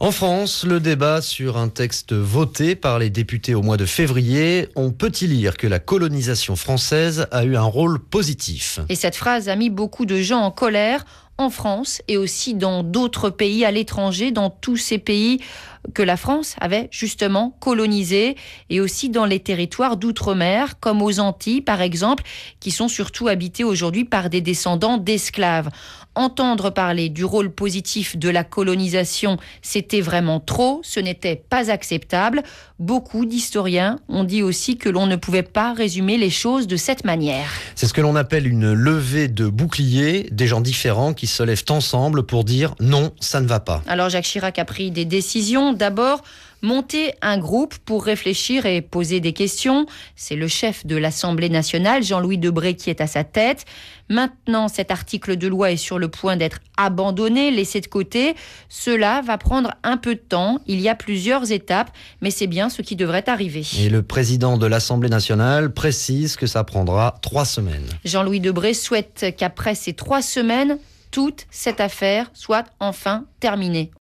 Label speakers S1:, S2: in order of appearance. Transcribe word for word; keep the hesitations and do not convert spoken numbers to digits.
S1: En France, le débat sur un texte voté par les députés au mois de février, on peut y lire que la colonisation française a eu un rôle positif.
S2: Et cette phrase a mis beaucoup de gens en colère en France et aussi dans d'autres pays à l'étranger, dans tous ces pays que la France avait justement colonisés et aussi dans les territoires d'outre-mer, comme aux Antilles par exemple, qui sont surtout habités aujourd'hui par des descendants d'esclaves. Entendre parler du rôle positif de la colonisation, c'était vraiment trop, ce n'était pas acceptable. Beaucoup d'historiens ont dit aussi que l'on ne pouvait pas résumer les choses de cette manière.
S1: C'est ce que l'on appelle une levée de bouclier, des gens différents qui se lèvent ensemble pour dire non, ça ne va pas.
S2: Alors Jacques Chirac a pris des décisions. D'abord, monter un groupe pour réfléchir et poser des questions. C'est le chef de l'Assemblée nationale, Jean-Louis Debré, qui est à sa tête. Maintenant, cet article de loi est sur le point d'être abandonné, laissé de côté. Cela va prendre un peu de temps. Il y a plusieurs étapes, mais c'est bien ce qui devrait arriver.
S1: Et le président de l'Assemblée nationale précise que ça prendra trois semaines.
S2: Jean-Louis Debré souhaite qu'après ces trois semaines, toute cette affaire soit enfin terminée.